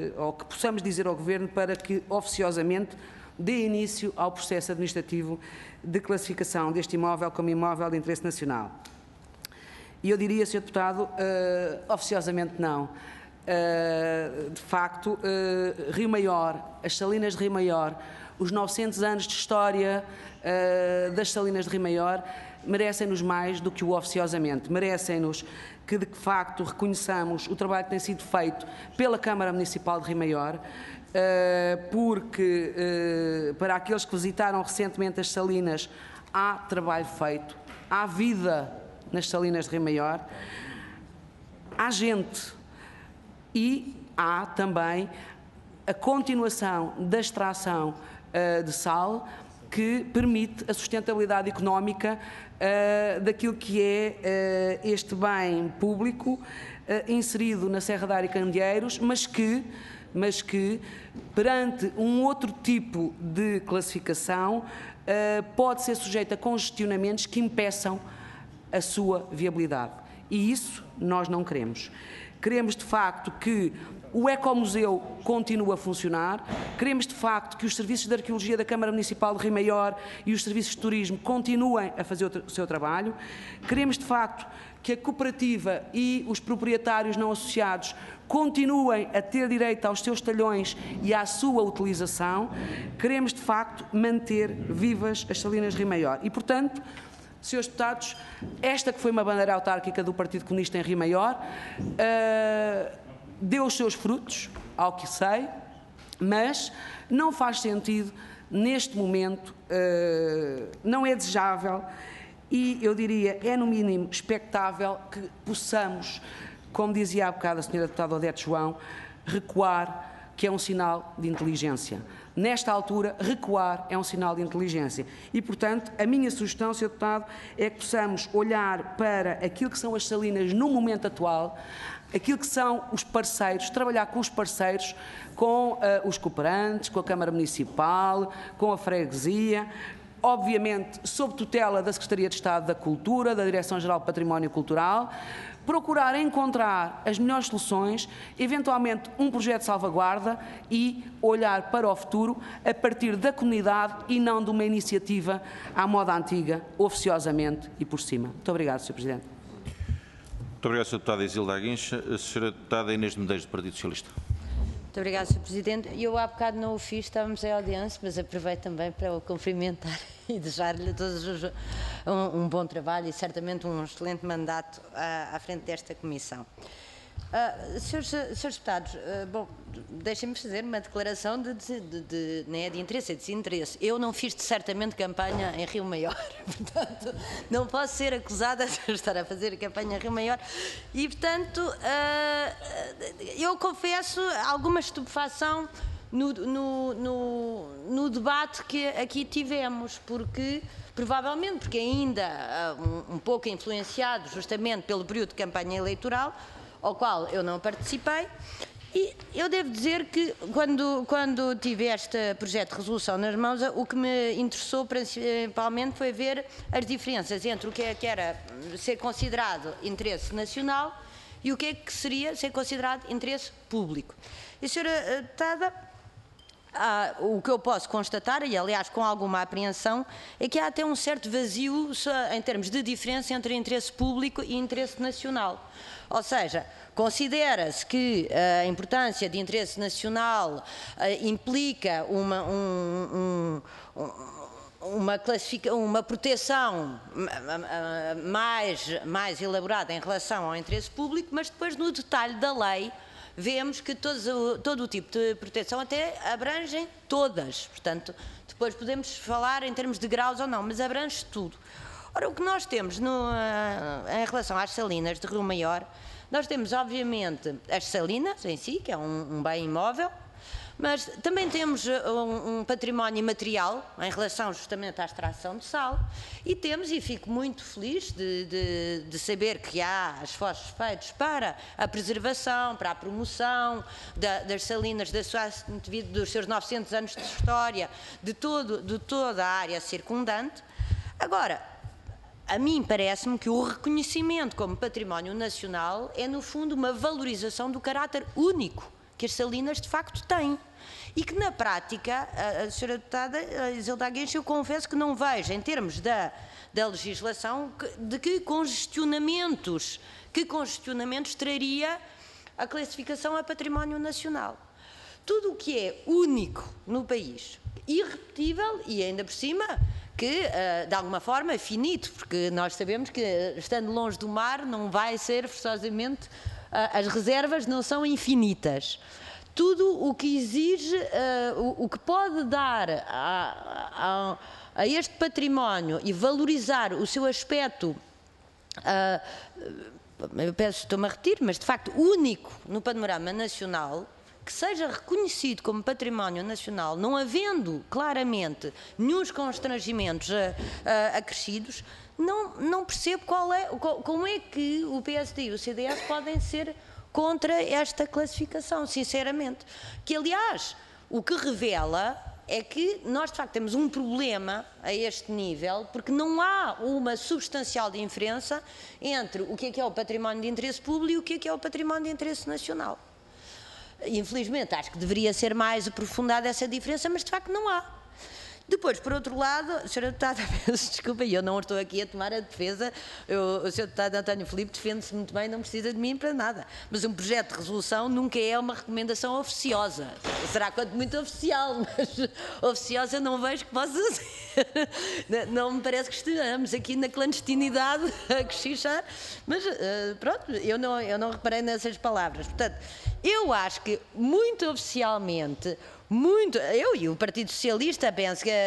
oficiosamente dê início ao processo administrativo de classificação deste imóvel como imóvel de interesse nacional. E eu diria, Sr. Deputado, oficiosamente não. De facto, Rio Maior, as salinas de Rio Maior, os 900 anos de história das salinas de Rio Maior merecem-nos mais do que o oficiosamente. Merecem-nos que, de facto, reconheçamos o trabalho que tem sido feito pela Câmara Municipal de Rio Maior, porque para aqueles que visitaram recentemente as salinas, há trabalho feito, há vida nas salinas de Rio Maior, há gente e há também a continuação da extração de sal que permite a sustentabilidade económica daquilo que é este bem público inserido na Serra da Ar e Candeeiros, mas que perante um outro tipo de classificação pode ser sujeito a congestionamentos que impeçam a sua viabilidade. E isso nós não queremos. Queremos, de facto, que o Ecomuseu continue a funcionar, queremos, de facto, que os serviços de arqueologia da Câmara Municipal de Rio Maior e os serviços de turismo continuem a fazer o seu trabalho, queremos, de facto, que a cooperativa e os proprietários não associados continuem a ter direito aos seus talhões e à sua utilização, queremos, de facto, manter vivas as salinas de Rio Maior. E, portanto, Senhores Deputados, esta que foi uma bandeira autárquica do Partido Comunista em Rio Maior, deu os seus frutos, ao que sei, mas não faz sentido, neste momento, não é desejável e, eu diria, é no mínimo expectável que possamos, como dizia há bocado a Sra. Deputada Odete João, recuar, que é um sinal de inteligência. Nesta altura, recuar é um sinal de inteligência. E, portanto, a minha sugestão, Sr. Deputado, é que possamos olhar para aquilo que são as salinas no momento atual, aquilo que são os parceiros, trabalhar com os parceiros, com os cooperantes, com a Câmara Municipal, com a freguesia, obviamente sob tutela da Secretaria de Estado da Cultura, da Direção-Geral do Património Cultural, procurar encontrar as melhores soluções, eventualmente um projeto de salvaguarda e olhar para o futuro a partir da comunidade e não de uma iniciativa à moda antiga, oficiosamente e por cima. Muito obrigado, Sr. Presidente. Muito obrigado, Sra. Deputada Isilda Aguincha. A Sra. Deputada Inês de Medeiros, do Partido Socialista. Muito obrigada, Sr. Presidente. Eu há bocado não o fiz, estávamos em audiência, mas aproveito também para o cumprimentar e desejar-lhe a todos um bom trabalho e certamente um excelente mandato à frente desta Comissão. Senhores deputados, bom, deixem-me fazer uma declaração de interesse e desinteresse. Eu não fiz certamente campanha em Rio Maior, portanto, não posso ser acusada de estar a fazer campanha em Rio Maior e, portanto, eu confesso alguma estupefação no debate que aqui tivemos, provavelmente porque ainda um pouco influenciado justamente pelo período de campanha eleitoral, ao qual eu não participei, e eu devo dizer que quando tive este projeto de resolução nas mãos, o que me interessou principalmente foi ver as diferenças entre o que era ser considerado interesse nacional e o que é que seria ser considerado interesse público. E, Sra. Deputada, o que eu posso constatar, e aliás com alguma apreensão, é que há até um certo vazio em termos de diferença entre interesse público e interesse nacional. Ou seja, considera-se que a importância de interesse nacional implica uma proteção mais elaborada em relação ao interesse público, mas depois no detalhe da lei vemos que todo o tipo de proteção até abrangem todas. Portanto, depois podemos falar em termos de graus ou não, mas abrange tudo. Ora, o que nós temos em relação às salinas de Rio Maior, nós temos obviamente as salinas em si, que é um bem imóvel, mas também temos um património imaterial em relação justamente à extração de sal e temos, e fico muito feliz de saber que há esforços feitos para a preservação, para a promoção das salinas, dos seus 900 anos de história, de toda a área circundante. Agora, a mim parece-me que o reconhecimento como património nacional é, no fundo, uma valorização do caráter único que as salinas de facto têm. E que na prática, a Sra. Deputada Isilda Aguincha, eu confesso que não vejo, em termos da legislação, de que congestionamentos traria a classificação a património nacional. Tudo o que é único no país, irrepetível e ainda por cima, que de alguma forma é finito, porque nós sabemos que estando longe do mar não vai ser forçosamente, as reservas não são infinitas. Tudo o que exige, o que pode dar a este património e valorizar o seu aspecto, eu peço, estou-me a repetir, mas de facto único no panorama nacional, que seja reconhecido como património nacional, não havendo claramente nenhum constrangimentos acrescidos, não percebo como é que o PSD e o CDS podem ser contra esta classificação, sinceramente. Que, aliás, o que revela é que nós, de facto, temos um problema a este nível, porque não há uma substancial diferença entre o que é o património de interesse público e o que é o património de interesse nacional. Infelizmente, acho que deveria ser mais aprofundada essa diferença, mas de facto não há. Depois, por outro lado, Sra. Deputada, peço desculpa, eu não estou aqui a tomar a defesa, o Sr. Deputado António Filipe defende-se muito bem, não precisa de mim para nada. Mas um projeto de resolução nunca é uma recomendação oficiosa. Será quanto muito oficial, mas oficiosa não vejo que possa ser. Não me parece que estejamos aqui na clandestinidade a cochichar, mas pronto, eu não reparei nessas palavras. Portanto, eu acho que muito oficialmente, eu e o Partido Socialista, penso que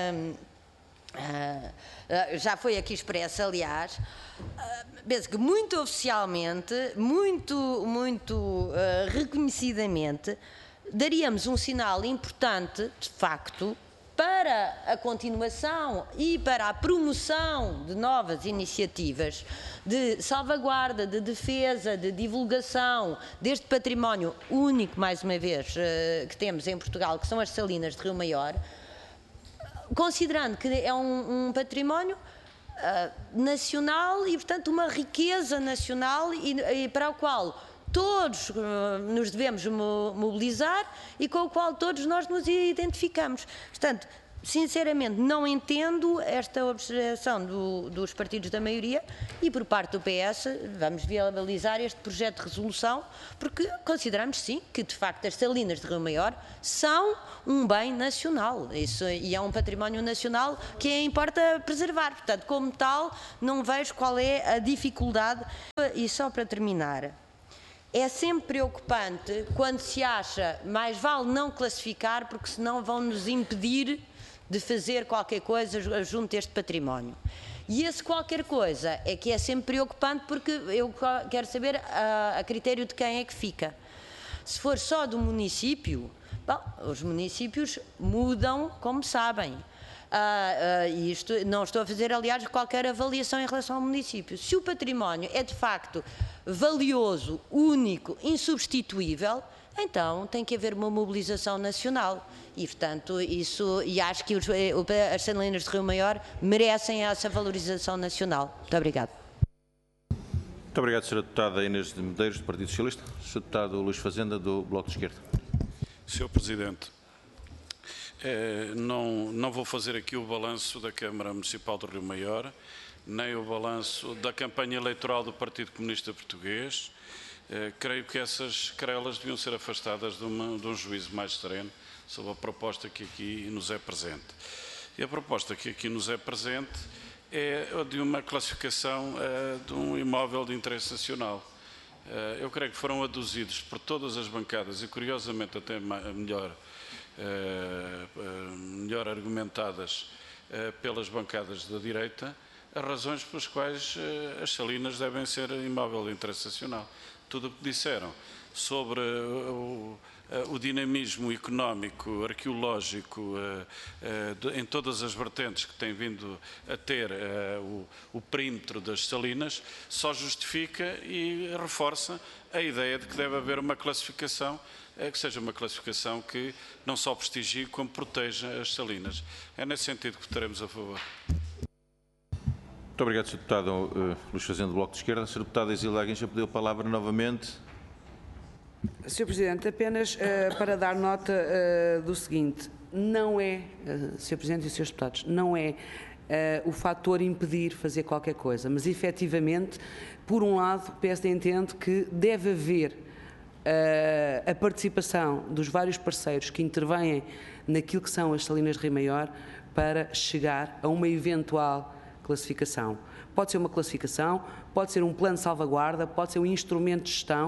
já foi aqui expresso, aliás, penso que muito oficialmente, muito reconhecidamente, daríamos um sinal importante, de facto, para a continuação e para a promoção de novas iniciativas de salvaguarda, de defesa, de divulgação deste património único, mais uma vez, que temos em Portugal, que são as salinas de Rio Maior, considerando que é um património nacional e, portanto, uma riqueza nacional e para o qual todos nos devemos mobilizar e com o qual todos nós nos identificamos. Portanto, sinceramente, não entendo esta objeção dos partidos da maioria e, por parte do PS, vamos viabilizar este projeto de resolução porque consideramos, sim, que, de facto, as salinas de Rio Maior são um bem nacional e é um património nacional que importa preservar. Portanto, como tal, não vejo qual é a dificuldade. E só para terminar, é sempre preocupante quando se acha mais vale não classificar porque senão vão nos impedir de fazer qualquer coisa junto a este património. E esse qualquer coisa é que é sempre preocupante porque eu quero saber a critério de quem é que fica. Se for só do município, bom, os municípios mudam, como sabem. E isto não estou a fazer, aliás, qualquer avaliação em relação ao município. Se o património é de facto valioso, único, insubstituível, então tem que haver uma mobilização nacional. E, portanto, e acho que as salinas de Rio Maior merecem essa valorização nacional. Muito obrigado. Muito obrigado, Sra. Deputada Inês de Medeiros, do Partido Socialista. Sr. Deputado Luís Fazenda, do Bloco de Esquerda. Sr. Presidente, não vou fazer aqui o balanço da Câmara Municipal do Rio Maior, nem o balanço da campanha eleitoral do Partido Comunista Português. Creio que essas querelas deviam ser afastadas de um juízo mais sereno sobre a proposta que aqui nos é presente. E a proposta que aqui nos é presente é de uma classificação de um imóvel de interesse nacional. Eu creio que foram aduzidos por todas as bancadas e, curiosamente, até melhor argumentadas pelas bancadas da direita, as razões pelas quais as salinas devem ser imóvel de interesse nacional. Tudo o que disseram sobre o dinamismo económico, arqueológico, em todas as vertentes que tem vindo a ter o perímetro das salinas, só justifica e reforça a ideia de que deve haver uma classificação, que seja uma classificação que não só prestigie, como proteja as salinas. É nesse sentido que votaremos a favor. Muito obrigado, Sr. Deputado Luís Fazenda, do Bloco de Esquerda. Sra. Deputada Isilda Guincha pediu a palavra novamente. Sr. Presidente, apenas para dar nota do seguinte, não é, Sr. Presidente e Srs. Deputados, não é o fator impedir fazer qualquer coisa, mas efetivamente, por um lado, o PSD entende que deve haver a participação dos vários parceiros que intervêm naquilo que são as salinas de Rio Maior para chegar a uma eventual classificação. Pode ser uma classificação, pode ser um plano de salvaguarda, pode ser um instrumento de gestão,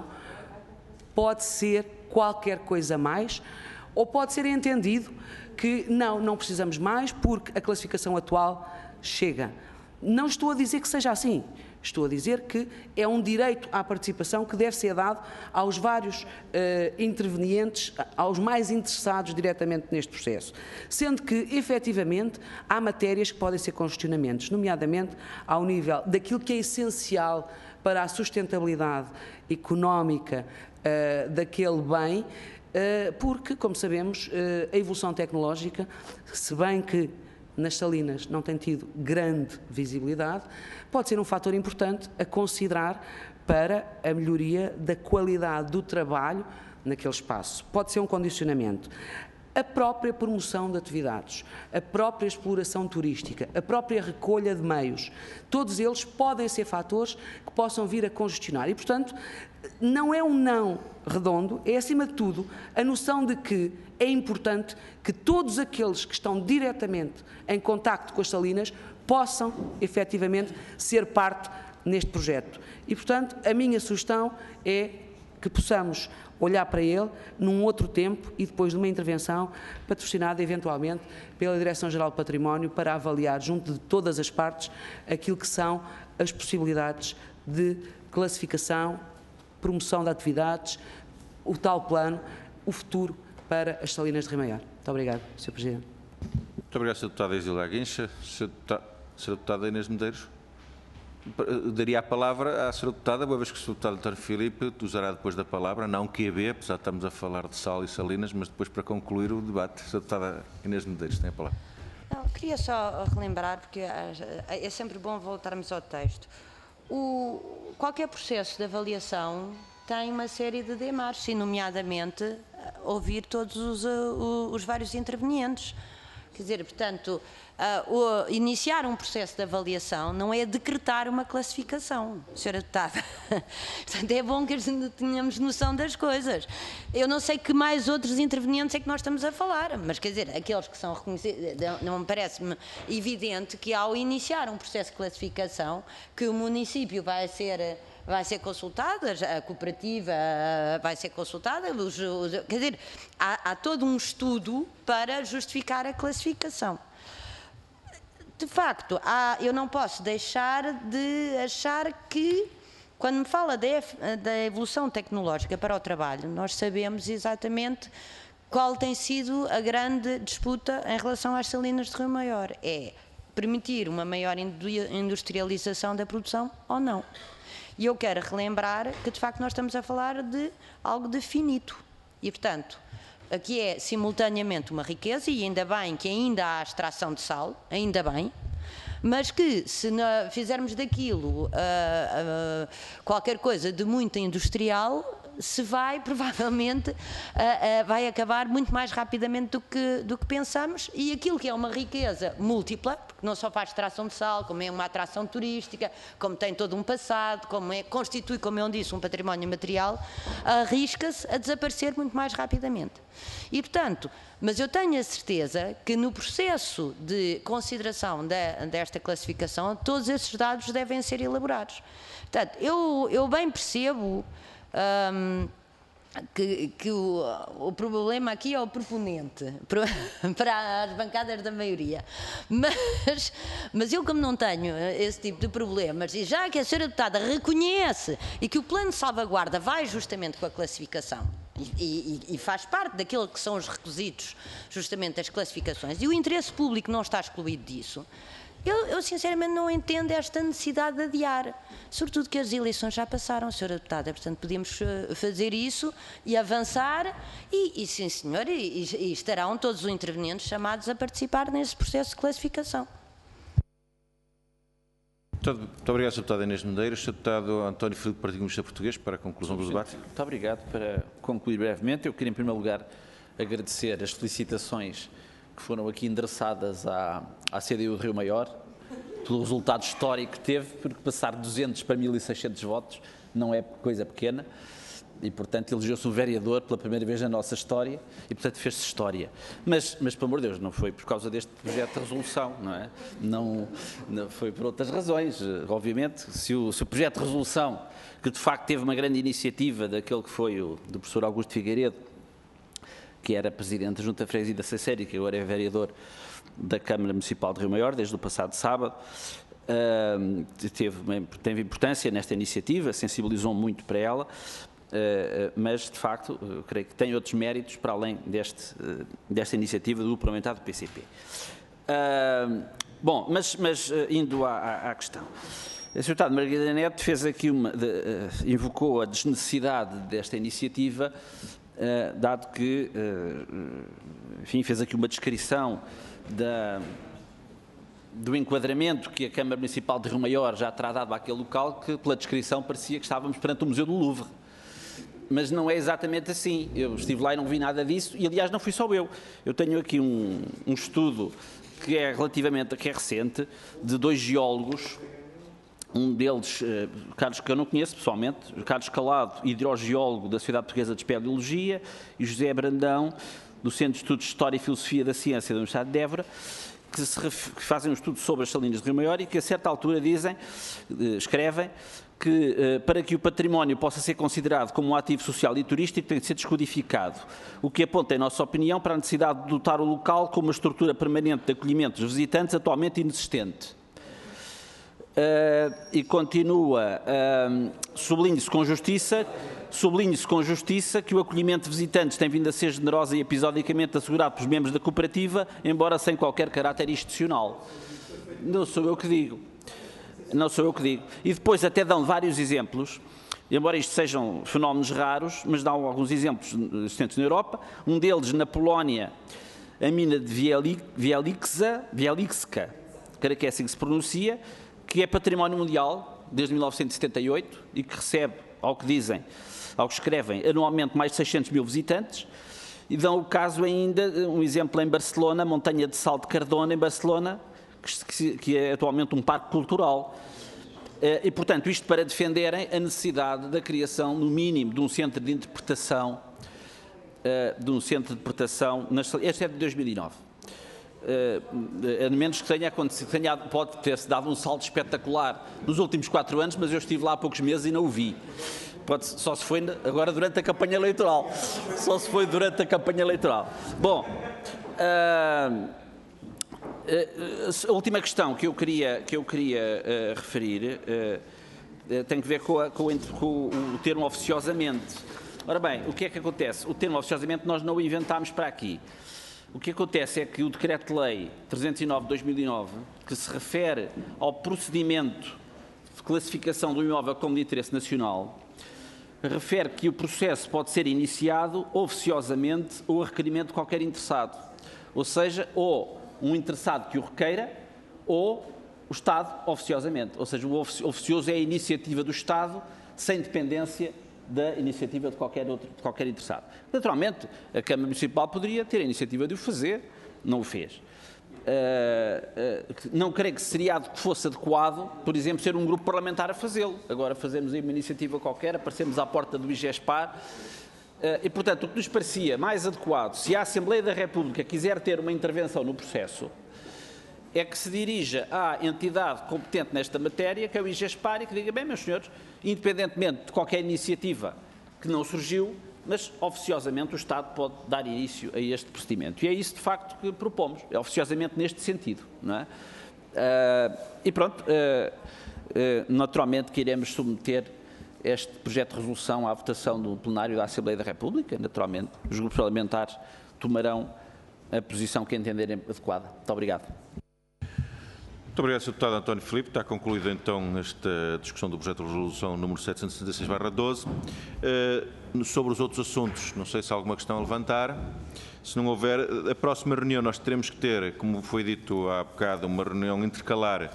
pode ser qualquer coisa mais, ou pode ser entendido que não precisamos mais porque a classificação atual chega. Não estou a dizer que seja assim. Estou a dizer que é um direito à participação que deve ser dado aos vários intervenientes, aos mais interessados diretamente neste processo. Sendo que, efetivamente, há matérias que podem ser com questionamentos, nomeadamente ao nível daquilo que é essencial para a sustentabilidade económica daquele bem, porque, como sabemos, a evolução tecnológica, se bem que nas salinas não tem tido grande visibilidade, pode ser um fator importante a considerar para a melhoria da qualidade do trabalho naquele espaço. Pode ser um condicionamento. A própria promoção de atividades, a própria exploração turística, a própria recolha de meios, todos eles podem ser fatores que possam vir a congestionar. E, portanto, não é um não redondo, é, acima de tudo, a noção de que é importante que todos aqueles que estão diretamente em contacto com as salinas possam, efetivamente, ser parte neste projeto. E, portanto, a minha sugestão é que possamos olhar para ele num outro tempo e depois de uma intervenção patrocinada, eventualmente, pela Direção-Geral do Património para avaliar, junto de todas as partes, aquilo que são as possibilidades de classificação, promoção de atividades, o tal plano, o futuro para as salinas de Rio Maior. Muito obrigado, Sr. Presidente. Muito obrigado, Sra. Deputada Isilda Guincha. Sra. Deputada Inês de Medeiros. Daria a palavra à Sra. Deputada, uma vez que o Sr. Deputado António Filipe usará depois da palavra, não QB, apesar de estarmos a falar de sal e salinas, mas depois para concluir o debate. Sra. Deputada Inês de Medeiros, tem a palavra. Não, queria só relembrar, porque é sempre bom voltarmos ao texto. Qualquer processo de avaliação tem uma série de demarches, e nomeadamente ouvir todos os vários intervenientes. Quer dizer, portanto, iniciar um processo de avaliação não é decretar uma classificação, Sra. Deputada. Portanto, é bom que tenhamos noção das coisas. Eu não sei que mais outros intervenientes é que nós estamos a falar, mas quer dizer, aqueles que são reconhecidos, não me parece-me evidente que ao iniciar um processo de classificação, que o município vai ser consultada, a cooperativa vai ser consultada, quer dizer, há todo um estudo para justificar a classificação. De facto, eu não posso deixar de achar que, quando me fala da evolução tecnológica para o trabalho, nós sabemos exatamente qual tem sido a grande disputa em relação às salinas de Rio Maior. É permitir uma maior industrialização da produção ou não. E eu quero relembrar que, de facto, nós estamos a falar de algo de finito. E, portanto, aqui é simultaneamente uma riqueza, e ainda bem que ainda há extração de sal, ainda bem, mas que se fizermos daquilo qualquer coisa de muito industrial, se vai, provavelmente, vai acabar muito mais rapidamente do que pensamos, e aquilo que é uma riqueza múltipla, porque não só faz extração de sal, como é uma atração turística, como tem todo um passado, constitui, como eu disse, um património material, arrisca-se a desaparecer muito mais rapidamente. E, portanto, mas eu tenho a certeza que no processo de consideração desta classificação, todos esses dados devem ser elaborados. Portanto, eu bem percebo que o problema aqui é o proponente para as bancadas da maioria, mas eu, como não tenho esse tipo de problemas, e já que a Sra. Deputada reconhece e que o plano de salvaguarda vai justamente com a classificação e faz parte daquilo que são os requisitos justamente das classificações, e o interesse público não está excluído disso, eu sinceramente não entendo esta necessidade de adiar, sobretudo que as eleições já passaram, Sra. Deputada, portanto podemos fazer isso e avançar, e sim senhor, e estarão todos os intervenientes chamados a participar nesse processo de classificação. Muito obrigado, Sr. Deputado Inês Medeiros. Sr. Deputado António Filipe, Partido Comunista Português, para a conclusão do debate. Muito obrigado. Para concluir brevemente, eu queria em primeiro lugar agradecer as felicitações que foram aqui endereçadas à CDU de Rio Maior, pelo resultado histórico que teve, porque passar de 200 para 1.600 votos não é coisa pequena, e portanto elegeu-se um vereador pela primeira vez na nossa história, e portanto fez-se história. Mas, pelo amor de Deus, não foi por causa deste projeto de resolução, não é? Não foi por outras razões, obviamente. Se o projeto de resolução, que de facto teve uma grande iniciativa daquele que foi do professor Augusto Figueiredo, que era presidente da Junta de Freguesia da Cacera e que agora é vereador da Câmara Municipal de Rio Maior, desde o passado sábado, teve importância nesta iniciativa, sensibilizou muito para ela, mas de facto eu creio que tem outros méritos para além desta iniciativa do parlamentar do PCP. Bom, mas indo à questão. A Sra. Deputada Margarida Neto fez aqui invocou a desnecessidade desta iniciativa, dado que, enfim, fez aqui uma descrição do enquadramento que a Câmara Municipal de Rio Maior já terá dado àquele local, que pela descrição parecia que estávamos perante o Museu do Louvre. Mas não é exatamente assim. Eu estive lá e não vi nada disso, e aliás não fui só eu. Eu tenho aqui um estudo que é recente, de dois geólogos, um deles, Carlos, que eu não conheço pessoalmente, Carlos Calado, hidrogeólogo da Sociedade Portuguesa de Espeleologia, e José Brandão, do Centro de Estudos de História e Filosofia da Ciência da Universidade de Évora, que fazem um estudo sobre as salinas de Rio Maior e que a certa altura escrevem que para que o património possa ser considerado como um ativo social e turístico tem de ser descodificado, o que aponta, em nossa opinião, para a necessidade de dotar o local com uma estrutura permanente de acolhimento dos visitantes atualmente inexistente. E continua, sublinhe-se com justiça que o acolhimento de visitantes tem vindo a ser generosa e episodicamente assegurado pelos membros da cooperativa, embora sem qualquer caráter institucional. Não sou eu que digo. E depois até dão vários exemplos, embora isto sejam fenómenos raros, mas dão alguns exemplos existentes na Europa. Um deles, na Polónia, a mina de Vielixka, creio que é assim que se pronuncia, que é património mundial desde 1978 e que recebe, ao que dizem, ao que escrevem, anualmente mais de 600 mil visitantes. E dão o caso ainda, um exemplo em Barcelona, a Montanha de Sal de Cardona, em Barcelona, que é atualmente um parque cultural. E, portanto, isto para defenderem a necessidade da criação, no mínimo, de um centro de interpretação, este é de 2009. A menos que tenha acontecido, pode ter-se dado um salto espetacular nos últimos 4 anos, mas eu estive lá há poucos meses e não o vi. Só se foi agora durante a campanha eleitoral. Só se foi durante a campanha eleitoral. Bom, a última questão que eu queria referir tem que ver com o termo oficiosamente. Ora bem, o que é que acontece? O termo oficiosamente nós não o inventámos para aqui. O que acontece é que o Decreto-Lei 309 de 2009, que se refere ao procedimento de classificação do imóvel como de interesse nacional, refere que o processo pode ser iniciado oficiosamente ou a requerimento de qualquer interessado. Ou seja, ou um interessado que o requeira ou o Estado oficiosamente. Ou seja, o oficioso é a iniciativa do Estado sem dependência da iniciativa de qualquer interessado. Naturalmente, a Câmara Municipal poderia ter a iniciativa de o fazer, não o fez. Não creio que fosse adequado, por exemplo, ser um grupo parlamentar a fazê-lo. Agora fazemos aí uma iniciativa qualquer, aparecemos à porta do IGESPAR e, portanto, o que nos parecia mais adequado, se a Assembleia da República quiser ter uma intervenção no processo, é que se dirija à entidade competente nesta matéria, que é o IGESPAR, e que diga, bem, meus senhores, independentemente de qualquer iniciativa que não surgiu, mas oficiosamente o Estado pode dar início a este procedimento. E é isso, de facto, que propomos, é oficiosamente neste sentido. Não é? E pronto, naturalmente que iremos submeter este projeto de resolução à votação do plenário da Assembleia da República. Naturalmente, os grupos parlamentares tomarão a posição que entenderem adequada. Muito obrigado. Muito obrigado, Sr. Deputado António Filipe. Está concluída então esta discussão do projeto de resolução número 766/12. Sobre os outros assuntos, não sei se há alguma questão a levantar. Se não houver, a próxima reunião nós teremos que ter, como foi dito há bocado, uma reunião intercalar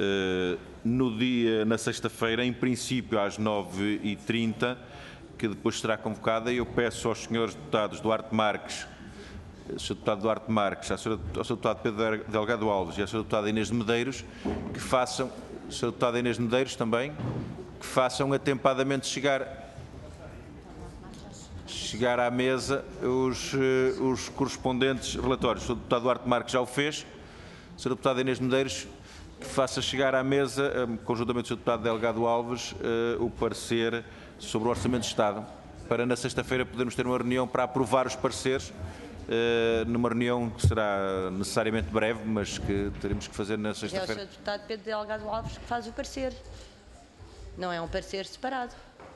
na sexta-feira, em princípio às 9h30, que depois será convocada. E eu peço aos senhores deputados Duarte Marques, Sr. Deputado Duarte Marques, ao Sr. Deputado Pedro Delgado Alves e à Sra. Deputada Inês de Medeiros, que façam, Sra. Deputada Inês de Medeiros também, que façam atempadamente chegar à mesa os correspondentes relatórios. O Sr. Deputado Duarte Marques já o fez. A Sra. Deputada Inês de Medeiros, que faça chegar à mesa, conjuntamente com o Sr. Deputado Delgado Alves, o parecer sobre o Orçamento de Estado, para na sexta-feira podermos ter uma reunião para aprovar os pareceres, numa reunião que será necessariamente breve, mas que teremos que fazer na sexta-feira. É o Sr. Deputado Pedro Delgado Alves que faz o parecer. Não é um parecer separado.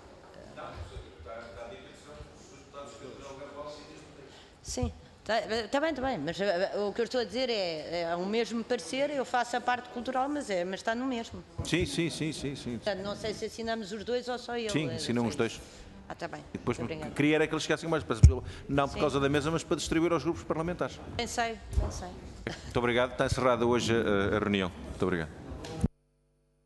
Sim, está bem, mas o que eu estou a dizer é o mesmo parecer, eu faço a parte cultural, mas está no mesmo. Sim. Portanto, não sei se assinamos os dois ou só eu. Sim, assinamos os dois. Está bem. E depois queria era que eles chegassem mais, não por causa da mesa, mas para distribuir aos grupos parlamentares. Pensei. Muito obrigado. Está encerrada hoje a reunião. Muito obrigado.